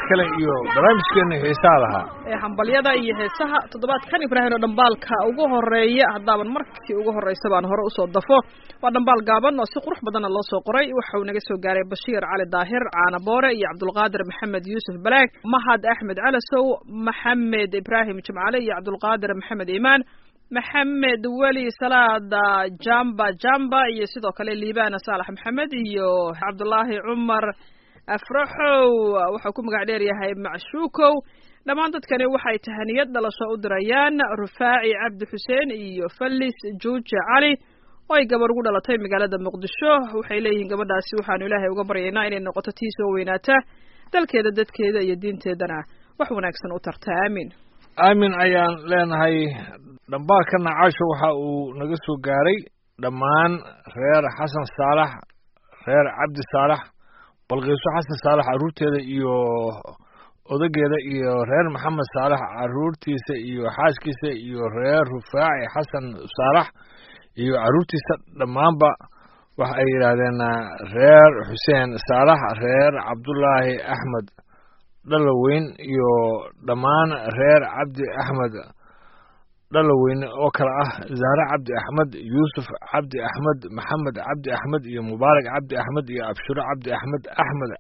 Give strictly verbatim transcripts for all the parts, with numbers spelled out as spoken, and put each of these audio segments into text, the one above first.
kale iyo barnaamijkeena heesaha lahaa ee hambalyada iyo heesaha toddobaadkan Ibraahim oo dhambaalka ugu horeeya haddaaban markii ugu horeysa baan hore usoo dafo waa dhambaal gaaban oo si qurux badan loo soo qoray waxa uu naga soo gaaray Bashiir Cali Daahir Caana Boore iyo Cabdulqaadir Maxamed Yuusuf Balaag Mahad Axmed Calasow Maxamed Ibraahim Jimcaale iyo Cabdulqaadir Maxamed Iimaan maxamed weli salaada jamba jamba iyo sidoo kale liibana saalax maxamed iyo cabdullaahi cumar afraxow wuxuu ku magac dheer yahay macshuukow dhammaan dadkani waxay tahaniyad dhalasho u dirayaan rufaaci cabdi xuseen iyo falis juuje cali oo ay gabar ugu dhalatay magaalada muqdisho waxay leeyihiin gabadhaasi waxaanu ilaahay uga baryaynaa inay noqoto tii soo weynaata dalkeeda dadkeeda iyo diinteedana wax wanaagsan u tarta aamin aamin ayaan leenahay dhambaalka nacaasho waxa uu naga soo gaaray dhammaan reer xasan saalax reer cabdi saalax balqiiso xasan saalax caruurteeda iyo odageeda iyo reer maxamed saalax caruurtiisa iyo xaaskiisa iyo reer rufaaci xasan saalax iyo caruurtiisa dhammaanba waxa ay yidhaahdeen reer xuseen saalax reer cabdullaahi axmed dhalaweyn iyo dhammaan reer cabdi axmed dhalaweyn oo kale ah zahra cabdi axmed yuusuf cabdi axmed maxamed cabdi axmed iyo mubaarak cabdi axmed iyo abshiro cabdi axmed axmed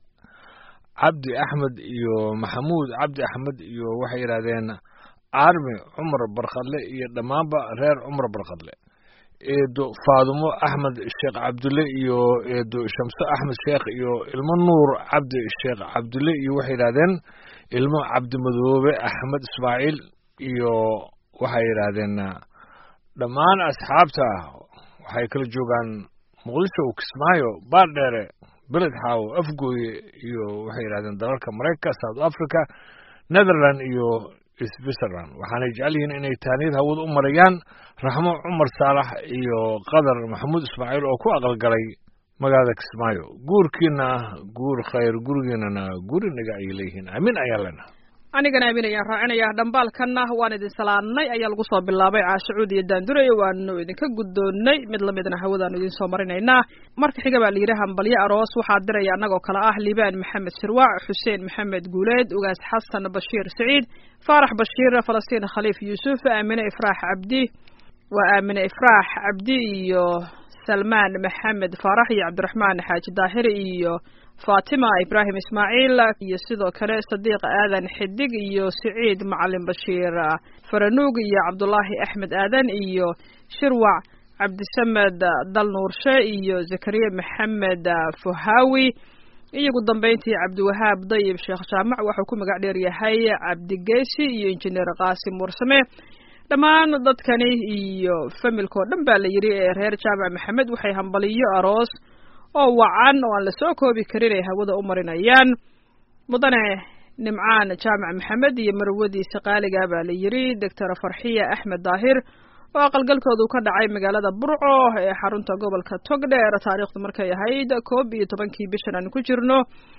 cabdi axmed iyo maxamuud cabdi axmed iyo waxay yidhahdeen armi cumar barkadle iyo dhammaanba reer cumar barkadle eedo faadumo axmed sheekh cabdulle iyo eedo shamso axmed sheekh iyo ilmo nuur cabdi sheekh cabdulle iyo waxay yidhahdeen ilmo cabdimadoobe axmed ismaaciil iyo waxay yidhaahdeen dhammaan asxaabta waxay kala joogaan muqdisho kismaayo baardheere beled xaawo afgooye iyo waxay yidhahdeen dalalka maraykanka south africa netherland iyo switzerland waxaanay jecel yihiin inay taaniyad hawada u marayaan raxmo cumar saalax iyo qadar maxamuud ismaaciil oo ku aqalgalay magaalada kismaayo guurkiina guur khayr gurigiinana gurinaga ay leeyihiin aamin ayaa leenahay anigana aamin ayaan raacinayaa dhambaalkanna waan idin salaanay ayaa lagu soo bilaabay caashacuud iyo daandure waanu idinka guddoonnay mid lamidna hawadaanu idin soo marinaynaa marka xiga baa layidhi hambalyo aroos waxaa diraya annagoo kale ah liibaan maxamed sirwaac xuseen maxamed guuleed ugaas xasan bashiir saciid faarax bashiir falastiin khaliif yuusuf aamine ifraax cabdi waa aamine ifraax cabdi iyo salmaan maxamed faarax iyo cabdiraxmaan xaaji daahiri iyo faatima ibraahim ismaaciil iyo sidoo kale sadiiq aadan xidig iyo siciid macalin bashiir faranuug iyo cabdullaahi axmed aadan iyo shirwac cabdisamed dalnuurshe iyo zakariya maxamed fuhaawi iyo ugu dambeyntii cabdiwahaab dayib sheekh jaamac waxuu ku magac dheer yahay cabdigeysi iyo injineer qaasim mursame dhammaan dadkani iyo familkao dhan baa la yidhi ee reer jaamac maxamed waxay hambaliyo aroos oo wacan oo aan la soo koobi karin ay hawada u marinayaan mudane nimcaan jaamac maxamed iyo marwadiisa qaaliga baa la yidhi doctor farxiya axmed daahir oo aqalgalkoodu ka dhacay magaalada burco ee xarunta gobolka togdheer taariikhdu markay ahayd koob iyo tobankii bishan aan ku jirno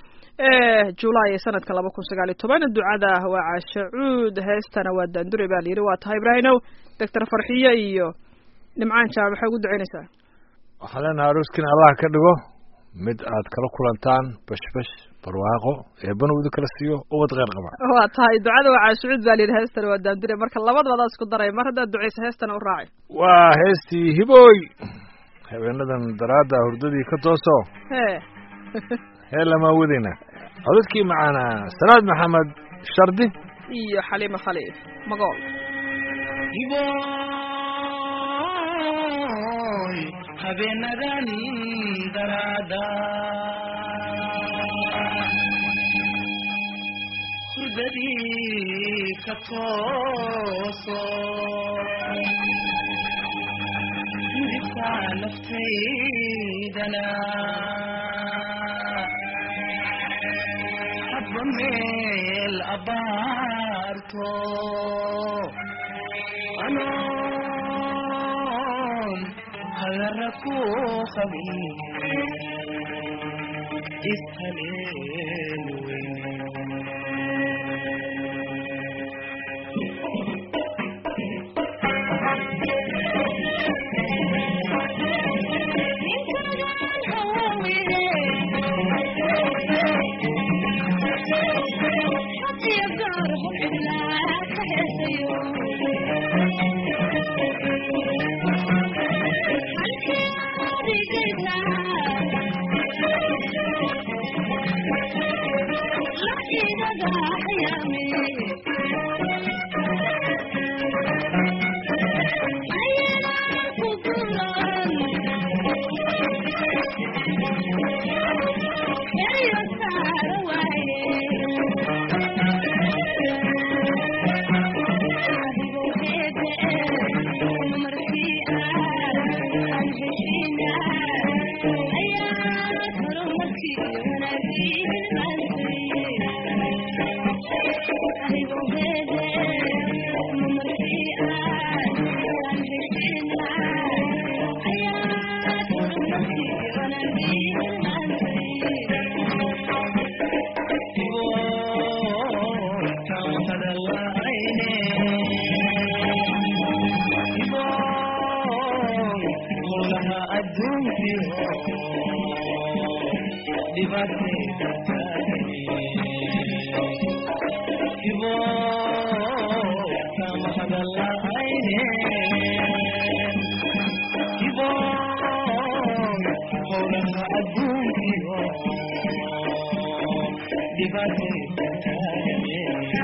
ee julaay sanadka laba kun sagaal iyo toban ducada waa caashacuud heestana waa daandure baa la yidhi waa tahay ibraahimow doctor farxiya iyo nimcaan jaamac waxay ugu ducaynaysaa waxaan leenahay arooskin allah ka dhigo mid aad kala kulantaan bashbash barwaaqo eebana udu kala siiyo ubad kheyr qaba waa tahay ducada waa caashucuud baa layidhi heestana waa daandure marka labadaba isku daray mar haddaad ducaysa heestana u raacay waa heestii hibooy habeenadan daraada hurdadii ka tooso hee hee lamaa wadayna codadkii macaana salaad maxamed shardi iyo xaliimo khaliif magool habeenadan daraada hurdadii ka tooso midibkaa naftaydana habba meel abaarto ku khabin ishaleel weyn adduunkiyo dhibaatayda taagani ibo kama hadala'ayne ibo howlaha adduunkiyo dhibaatayda taagani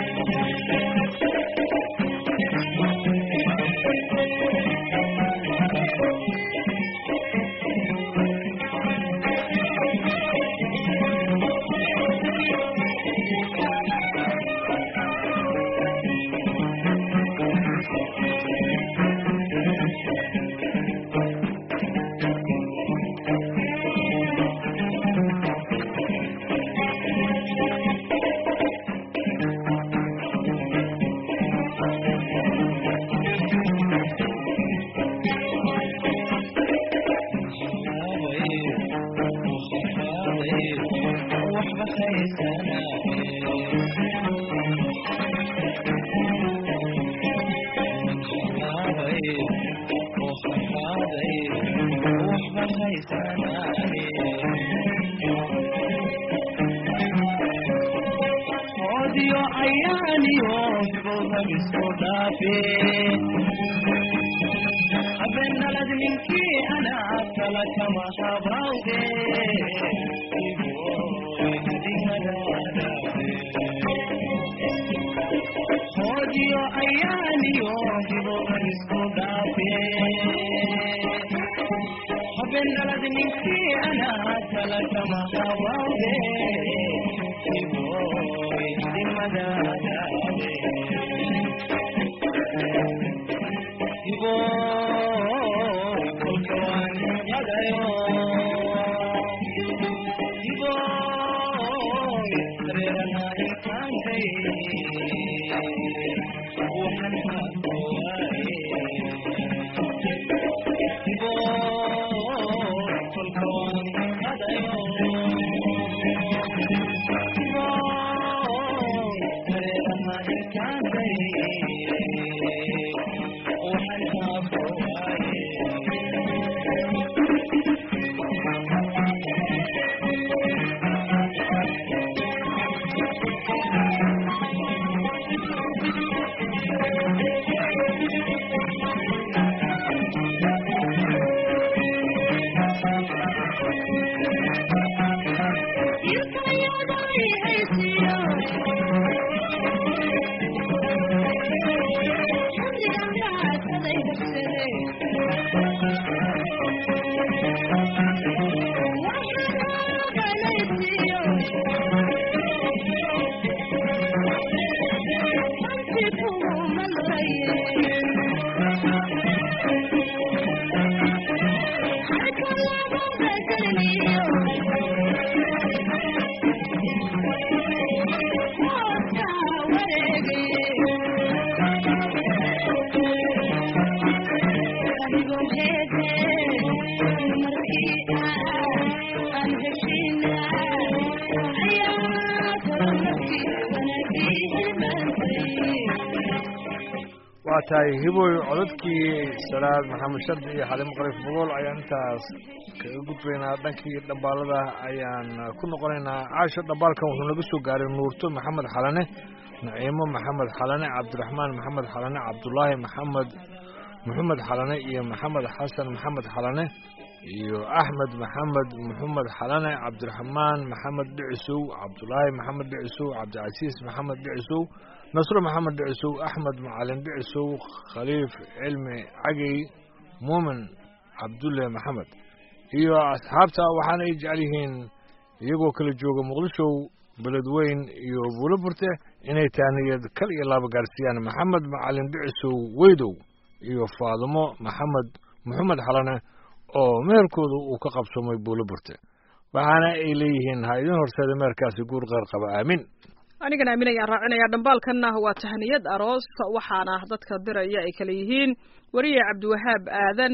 waa tahay hiboy codadkii salaad maxamed shardi iyo xalimo qariif bogool ayaan intaas kaga gudbaynaa dhankii dhambaalada ayaan ku noqonaynaa caasho dhambaalkan wuxuu naga soo gaaray nuurto maxamed xalane naciimo maxamed xalane cabdiraxmaan maxamed xalane cabdulaahi maxamed maxamed xalane iyo maxamed xasan maxamed xalane iyo axmed maxamed maxamed xalane cabdiraxmaan maxamed dhicisow cabdulaahi maxamed dhicisow cabdicasiis maxamed dhicisow nasro maxamed dhicisow axmed macalin dhicisow khaliif cilmi cagey muumin cabdulle maxamed iyo asxaabta waxaana ay jecel yihiin iyagoo kala jooga muqdishow beledweyn iyo buuloburte inay taaniyad kal iyo laaba gaarsiiyaan maxamed macalin dhicisow weydow iyo faadimo maxamed maxamed xalane oo meherkooda uu ka qabsoomay buuloburte waxaana ay leeyihiin ha idin horseeda meherkaasi guur qeyr qaba aamin anigana aamin ayaan raacinayaa dhambaalkanna waa tahniyad aroos waxaana dadka diraya ay kala yihiin wariye cabdiwahaab aadan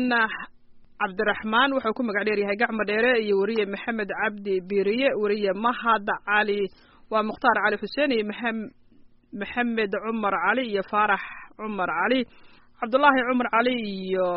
cabdiraxmaan wuxuu ku magac dheer yahay gacmo dheere iyo wariye maxamed cabdi biiriye wariye mahad cali waa mukhtaar cali xuseen iyo maxamed cumar cali iyo faarax cumar cali cabdullaahi cumar cali iyo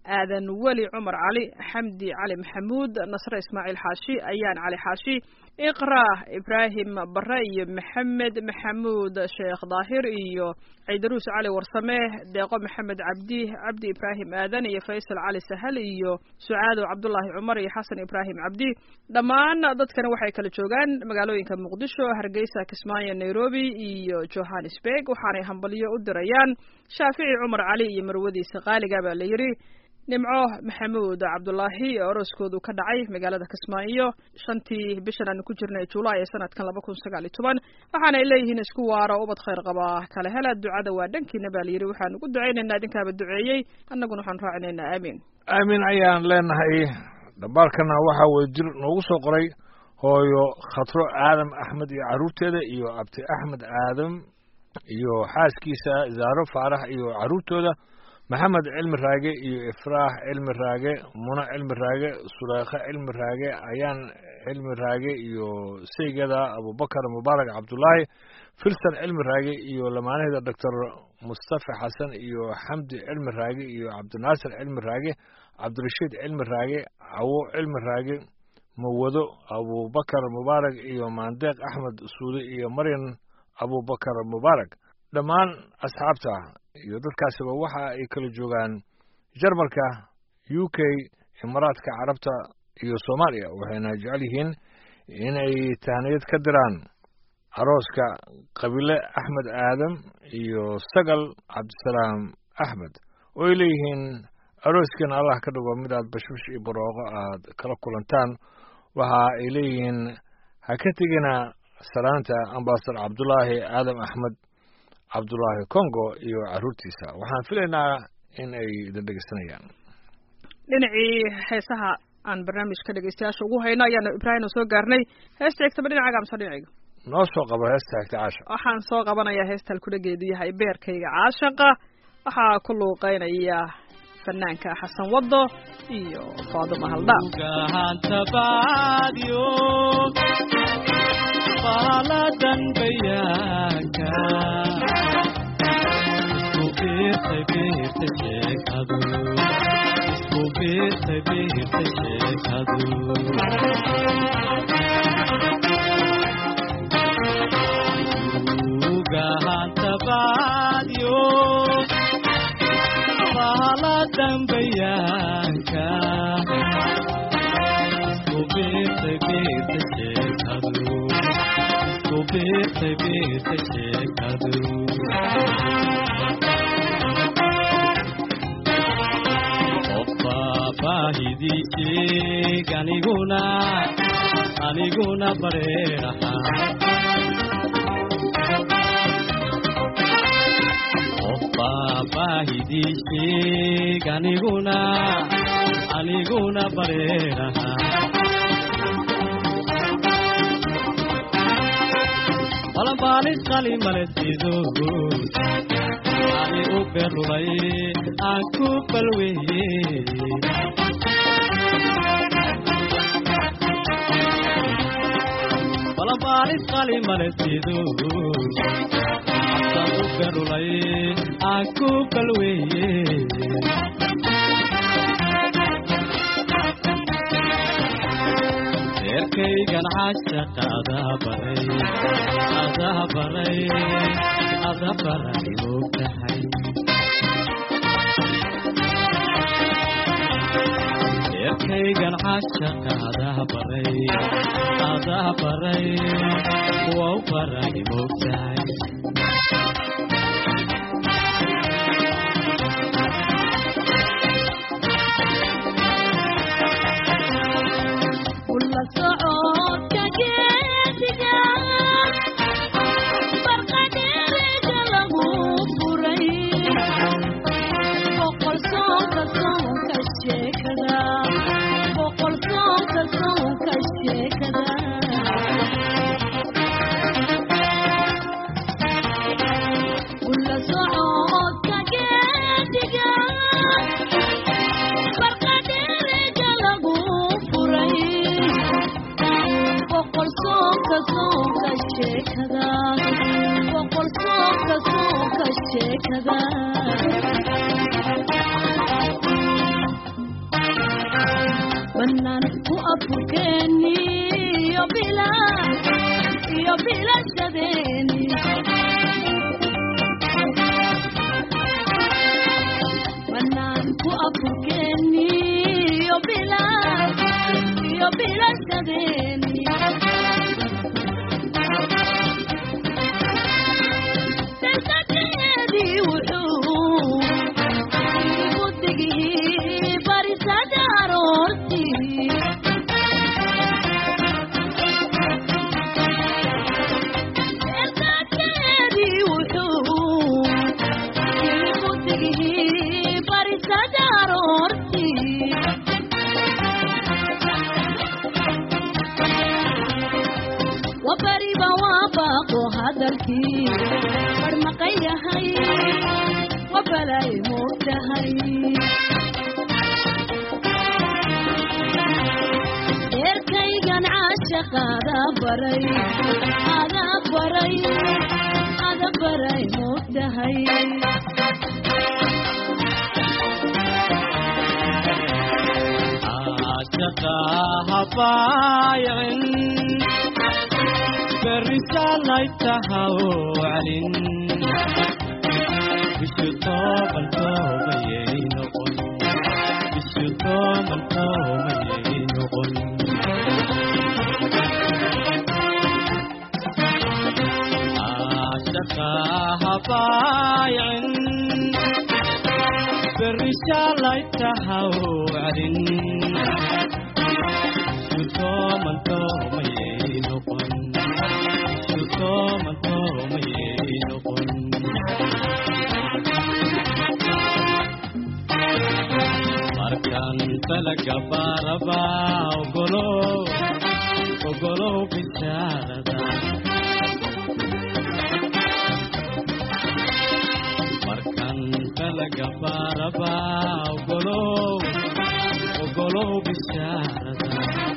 aadan weli cumar cali xamdi cali maxamuud nasre ismaaciil xaashi ayaan cali xaashi iqraa ibraahim bare iyo maxamed maxamuud sheekh daahir iyo ciidaruus cali warsame deeqo maxamed cabdi cabdi ibraahim aadan iyo faysal cali sahal iyo sucaado cabdulaahi cumar iyo xasan ibraahim cabdi dhammaan dadkani waxay kala joogaan magaalooyinka muqdisho hargeysa kismaayo nairobi iyo johannesburg waxaanay hambalyo u dirayaan shaafici cumar cali iyo marwadiisa qaaliga baa la yidhi nimco maxamuud cabdulaahi oo orooskoodu ka dhacay magaalada kismaayo shantii bishan aanu ku jirnay julaay ee sanadkan laba kun sagaal iyo toban waxaana ay leeyihiin isku waaro ubad khayr qaba kala hela ducada waa dhankiina baa la yidhi waxaan ugu ducaynaynaa idinkaaba duceeyey annaguna waxaan raacinaynaa aamiin aamin ayaan leenahay dhambaalkana waxaa wadajir noogu soo qoray hooyo khatro aadam axmed iyo carruurteeda iyo abti axmed aadam iyo xaaskiisa zaaro faarax iyo carruurtooda maxamed cilmi raage iyo ifraax cilmi raage muna cilmi raage sulaykha cilmi raage ayaan cilmi raage iyo saygada abubakar mubaarak cabdullaahi filsan cilmi raage iyo lamaanaheeda doctor mustafa xasan iyo xamdi cilmi raage iyo cabdinaasir cilmi raage cabdirashiid cilmi raage cawo cilmi raage mawado abubakar mubaarak iyo maandeeq axmed suude iyo maryan abubakar mubaarak dhammaan asxaabta iyo dadkaasiba waxa ay kala joogaan jarmalka u k imaaraadka carabta iyo soomaaliya waxayna jecel yihiin inay tahniyad ka diraan arooska qabile axmed aadam iyo sagal cabdisalaam axmed oo ay leeyihiin arooskan allah ka dhigo mid aad bashbash iyo barooqo aad kala kulantaan waxa ay leeyihiin ha ka tegina salaanta ambasador cabdulaahi aadam axmed cabdulaahi congo iyo carruurtiisa waxaan filaynaa in ay idin dhegeysanayaan dhinacii heesaha aan barnaamijka dhegeystayaasha ugu hayno ayaanu ibraahim soo gaarnay heesta xigtaba dhinacaaga amse dhinacayga noo soo qabo heesta xigta caasha waxaan soo qabanayaa heesta halkudhageedu yahay beerkayga caashaqa waxaa ku luuqeynaya fanaanka xasan wado iyo faaduma haldhaa baaladan bayaanka isku biirtay biirta sheekadu isku biirtay biirta sheekadu ugahanta baadyo baaladan bayaanka isku biirtay biirta sheekadu beertay beerta sheekadu qofba baahidiisheeg aniguna aniguna bareeraha qofba baahidiisheeg aniguna aniguna bareeraha balanbaalis qali malesido ani u berlulay aan ku balweye balanbaalis qali malesido aan u berlulay aan ku balweye beerkaygan caashaqa adaa baray adaa baray adaa baray og tahay beerkaygan caashaqa adaa baray adaa baray waa u baray og tahay afurkeeni iyo bila iyo bilashadeeni banaanku afurkeeni iyo bila iyo bilashadeeni dalkakeedii wuxuu igu tegay barisada aroortii dalkakeedii wuxuu igu tegay barisada aroortii wabariba waabaqo hadalkii barmaqayahay wabalay moogtahay deerkaygan caashaqaada baray ada baray ada baray moogtahay عاشقا هبايعن بالرسالة يتهاوعن بالشطوب التوبة ينقل بالشطوب التوبة ينقل عاشقا هبايعن بالرسالة يتهاوعن شطوب التوبة ينقل شطوب التوبة ينقل markaan talaga baaraba ogolo ogolo bishaarada markaan talaga baaraba ogolo ogolo bishaarada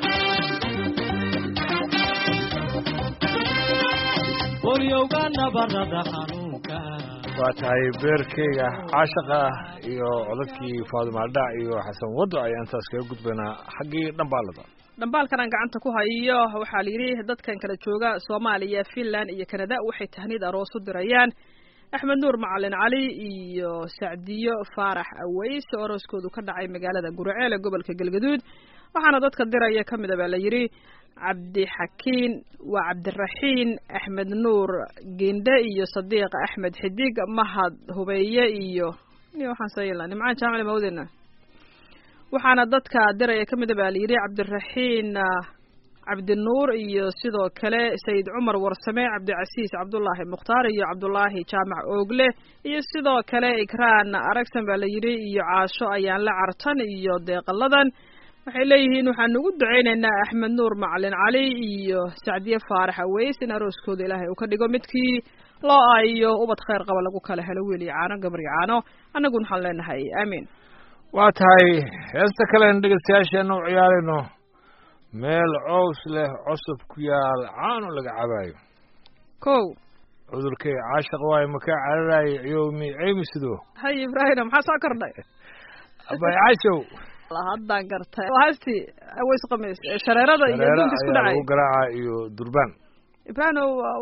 boryowga nabarada xanuunka waa tahay beerkeyga caashaqa iyo codadkii faaduma aldhac iyo xasan wado ayaan intaas kaga gudbaynaa xaggii dhambaalada dhambaalkan aan gacanta ku hayo waxaa la yidhi dadkan kala jooga soomaaliya finland iyo kanada waxay tahniid aroos u dirayaan axmed nuur macalin cali iyo sacdiyo faarax aweys oo arooskoodu ka dhacay magaalada guraceel ee gobolka galgaduud waxaana dadka diraya ka mida baa la yidhi cabdixakiin waa cabdiraxiin axmed nuur gindhe iyo sadiiq axmed xidig mahad hubeeye iyo iyo waxaan sayla nimcaan jaamil mawdena waxaana dadka diraya ka mida baa la yidhi cabdiraxiin cabdinuur iyo sidoo kale sayid cumar warsame cabdicasiis cabdullaahi mukhtaar iyo cabdullaahi jaamac oogle iyo sidoo kale ikraan aragsan baa la yidhi iyo caasho ayaan la cartan iyo deeqaladan waxay leeyihiin waxaan ugu ducaynaynaa axmed nuur macalin cali iyo sacdiye faarax aweys in arooskooda ilaahay uu ka dhigo midkii loo aayo ubad khayr qaba lagu kala helo wiil iyo caano gabar iyo caano annaguna waxaan leenahay aamiin waa tahay heesta kalen dhegeystayaasheena u ciyaarayno meel cows leh cusub ku yaal caano laga cabaayo kow cudurkay caashaq waayo makaa cararaayo yowmi ceymi sidoo hay ibraahim maxaa soo kordhay abay caashow haddaan gartay hasti aweys qamis shareerada iyo adduunka isku dhacay lagu garaaca iyo durbaan ibraahim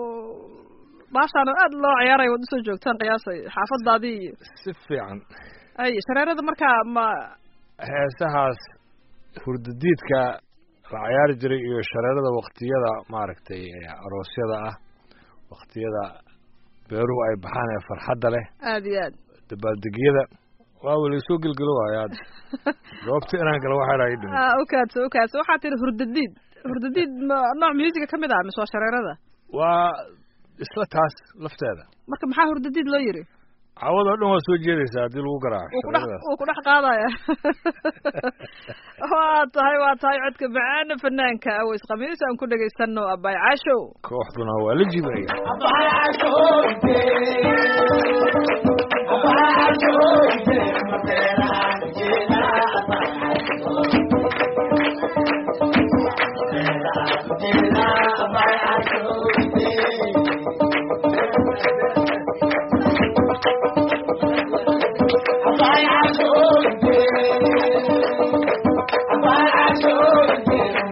baashaan aad loo ciyaaray waad usoo joogtaan qiyaasay xaafadaadii iyo si fiican ay shareerada markaa ma heesahaas hurdadiidka la ciyaari jiray iyo shareerada waktiyada maaragtay aroosyada ah waktiyada beeruhu ay baxaan ee farxadda leh aad iyo aad dabaaldegyada waa weli soo gelgelo waayaad goobta inaan galo waxaa ii dhimi ah ukaadso ukaadso waxaa tiri hurdadiid hurdadiid nooc musica ka mid ah mise waa shareerada waa isla taas lafteeda marka maxaa hurdadiid loo yiri cawada o dhan waa soo jeedaysaa haddii lagu garaaco wuu ku dhex qaadaya waa tahay waa tahay codka macaana fanaanka aweys khamiis aan ku dhegaysano abay caashow kooxduna waa la jibaya I'm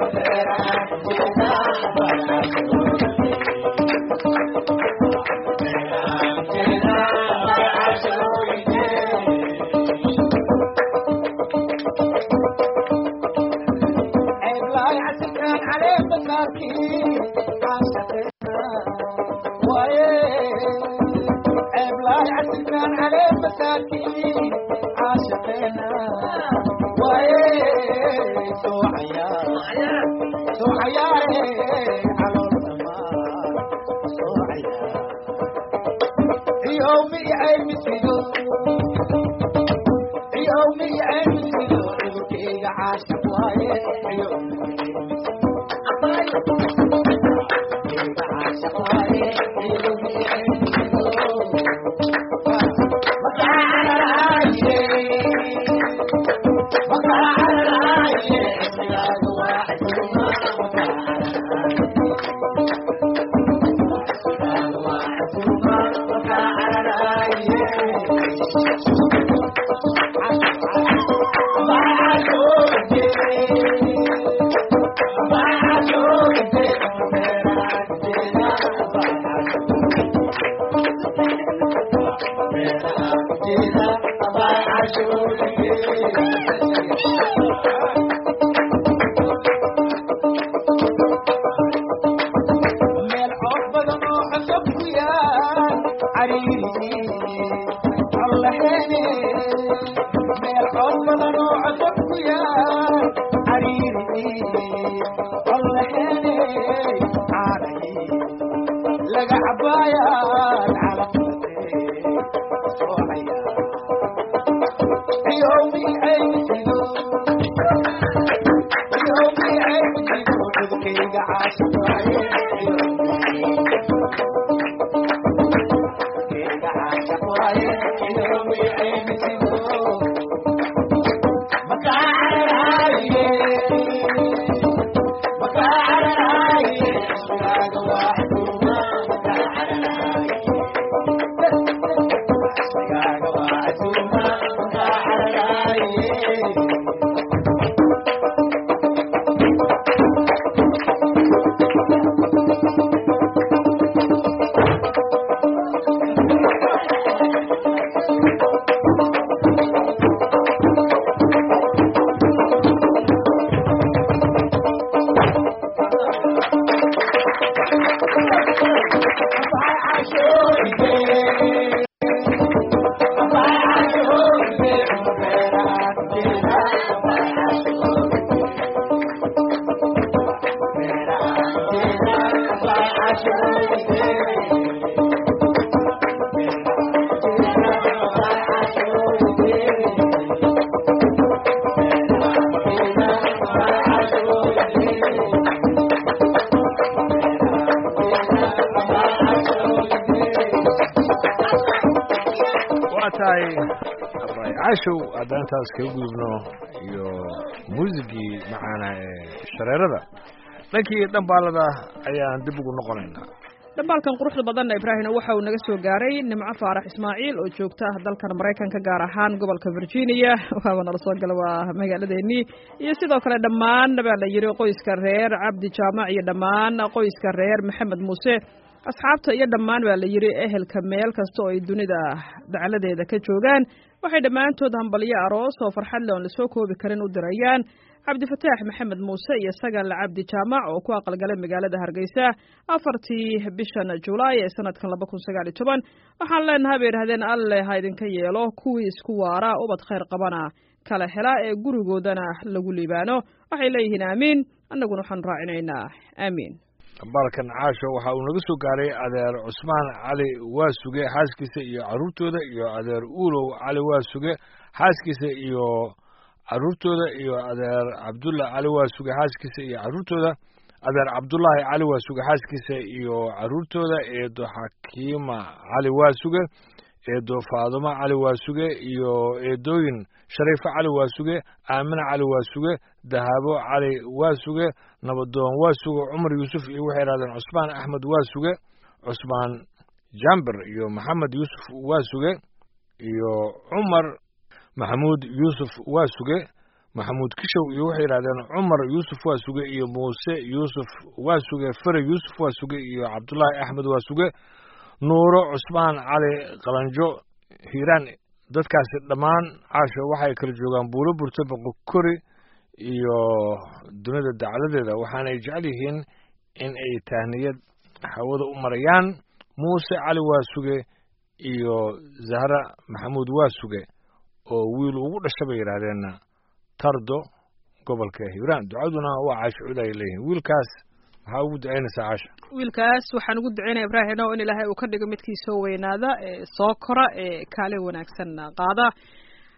cashow haddaan taas kaga gudubno iyo muusigii macaana ee shareerada dhankii dhambaalada ayaan dib ugu noqonaynaa. dhambaalkan quruxda badanna ibraahimna waxa uu naga soo gaaray nimco faarax ismaaciil oo joogta dalkan maraykanka gaar ahaan gobolka virginia waaba nala soo gala waa magaaladeennii iyo sidoo kale dhammaan baa la yidhi qoyska reer cabdi jaamac iyo dhammaan qoyska reer maxamed muuse asxaabta iyo dhammaan baa la yidhi ehelka meel kasta oo ay dunida dacaladeeda ka joogaan waxay dhammaantood hambalyo aroos oo farxad leh oon lasoo koobi karin u dirayaan cabdifataax maxamed muuse iyo sagal cabdi jaamac oo ku aqalgalay magaalada hargeysa afartii bishan julaay ee sanadkan laba kun sagaal iyo toban waxaan leenahay bay yidhahdeen alle ha idinka yeelo kuwii isku waara ubad khayr qabana kala hela ee gurigoodana lagu liibaano waxay leeyihiin aamiin annaguna waxaan raacinaynaa aamiin. dhambaalkan caasho waxa uu naga soo gaaray adeer cusmaan cali waasuge xaaskiisa iyo carruurtooda iyo adeer uulow cali waasuge xaaskiisa iyo carruurtooda iyo adeer cabdulla cali waasuge xaaskiisa iyo carruurtooda adeer cabdullaahi cali waasuge xaaskiisa iyo carruurtooda eedo xakiima cali waasuge eedo faadumo cali waasuge iyo eedooyin shariifo cali waasuge aamina cali waasuge dahaabo cali waasuge nabadoon waasuge cumar yuusuf iyo waxay yidhahdeen cusmaan axmed waasuge cusmaan jamber iyo maxamed yuusuf waasuge iyo cumar maxamuud yuusuf waasuge maxamuud kishow iyo waxay yidhahdeen cumar yuusuf waasuge iyo muuse yuusuf waasuge fere yuusuf waasuge iyo cabdullaahi axmed waasuge nuuro cusmaan cali qalanjo hiiraan dadkaasi dhammaan caasho waxay kala joogaan buulo burto boqokori iyo dunida dacaladeeda waxaanay jecel yihiin in ay tahniyad hawada u marayaan muuse cali waasuge iyo zahra maxamuud waasuge oo wiil ugu dhasha bay yidhaahdeen tardo gobolka hiiraan ducaduna waa caasho cud ay leeyihiin wiilkaas maxaa ugu ducaynaysaa caasha wiilkaas waxaan ugu ducaynaya ibraahim oo in ilaahay uu ka dhigo midkii soo weynaada ee soo kora ee kaalin wanaagsan qaada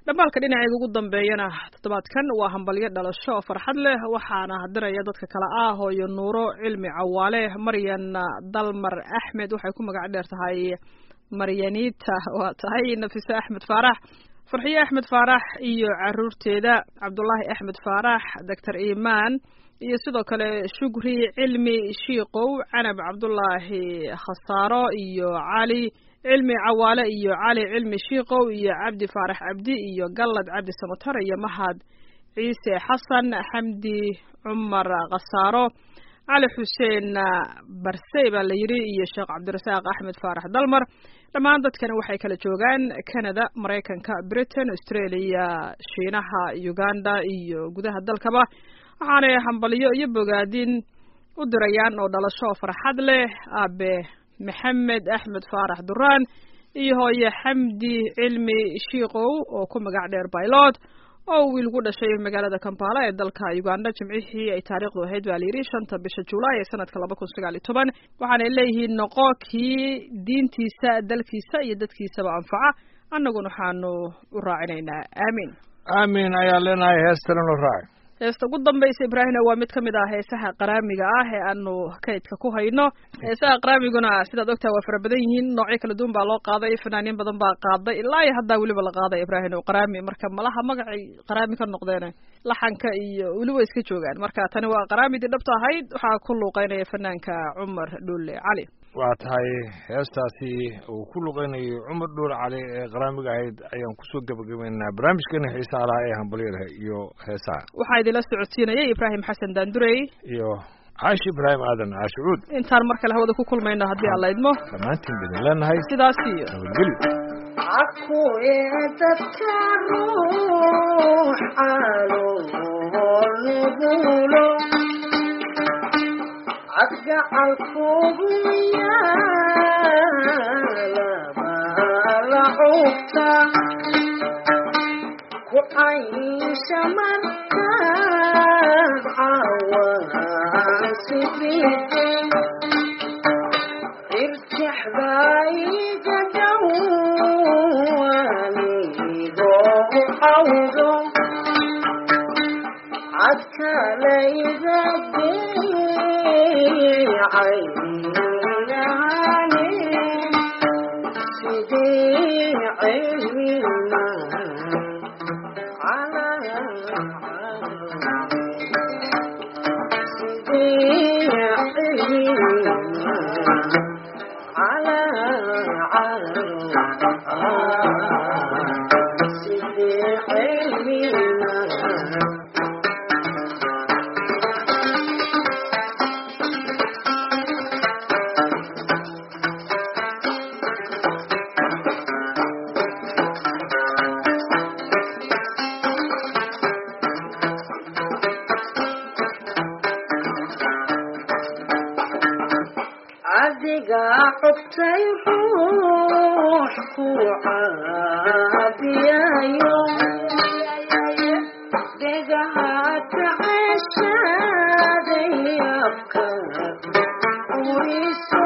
dhambaalka dhinaceeda ugu dambeeyana toddobaadkan waa hambalyo dhalasho oo farxad leh waxaana diraya dadka kale ah hooyo nuuro cilmi cawaale maryan dalmar axmed waxay ku magac dheer tahay maryanita waa tahay nafise axmed faarax farxiye axmed faarax iyo caruurteeda cabdullaahi axmed faarax doctor imaan iyo sidoo kale shukri cilmi shiiqow canab cabdullaahi khasaaro iyo cali cilmi cawaale iyo cali cilmi shiiqow iyo cabdi faarax cabdi iyo gallad cabdi samatar iyo mahad ciise xasan xamdi cumar khasaaro cali xuseen barsey baa la yidhi iyo sheekh cabdirasaaq axmed faarax dalmar dhammaan dadkani waxay kala joogaan canada maraykanka britain australia shiinaha uganda iyo gudaha dalkaba waxaanay hambalyo iyo bogaadin u dirayaan oo dhalasho oo farxad leh aabe maxamed axmed faarax duraan iyo hooye xamdi cilmi shiiqow oo ku magac dheer baylod oo wiil gu dhashay magaalada kampala ee dalka uganda jimcihii ay taariikhdu ahayd baa layidhi shanta bisha julaay ee sanadka laba kun sagaal iyo toban waxaanay leeyihiin noqo kii diintiisa dalkiisa iyo dadkiisaba anfaca annaguna waxaanu u raacinaynaa aamiin aamin ayaa leenahay heestana noo raaci heesta ugu dambaysa ibraahimna waa mid ka mid ah heesaha qaraamiga ah ee aanu kaydka ku hayno heesaha qaraamiguna sidaad ogtahay waa fara badan yihiin noocyo kala duwan baa loo qaaday fanaaniin badan baa qaaday ilaa iyo haddaa weliba la qaaday ibraahim oo qaraami marka malaha magacay qaraami ka noqdeen laxanka iyo weli way iska joogaan marka tani waa qaraamidii dhabta ahayd waxaa ku luuqeynaya fanaanka cumar dhulle cali waa tahay heestaasi uu ku luqeynayo cumar dhuule cali ee qaraamiga ahayd ayaan kusoo gebagabeynaa barnaamijkeena xiisaha lahaa ee hambalyada iyo heesaha waxaa idinla socodsiinayay ibraahim xasan daandurey iyo caashi ibraahim aadan caashucuud intaan mar kale hawada ku kulmayno haddii alla idmo dhammaantiin bidin leenahay sidaas iyo nabadgelyo akuye dadka ruux caalo nugulo adgacalkugu yaalabala cugta ku caysha markaad cawaansidide irtixdayga dawanigo cawdo cadkalaydade عيناني سيدي علمنا على سيدي علمنا على سيدي علمنا adiga codtay ruux ku caadiyayo degahaata ceshaaday afka uriso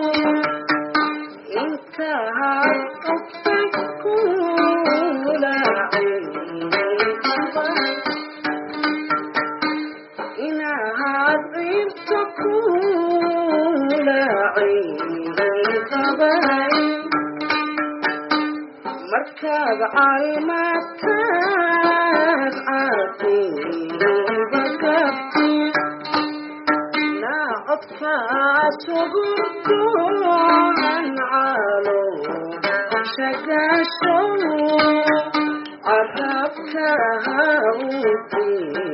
intaad codtay kulaceyba inaad ciibta ku markaad caalmaadkaad caaqiba kabti naacodkaas ugurdoan caalo shagaasho carabka hawdi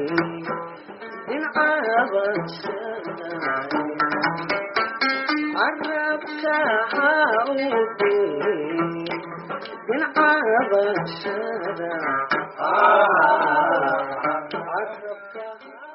dincabashada عربك هاودي بالعرب الشرع عربك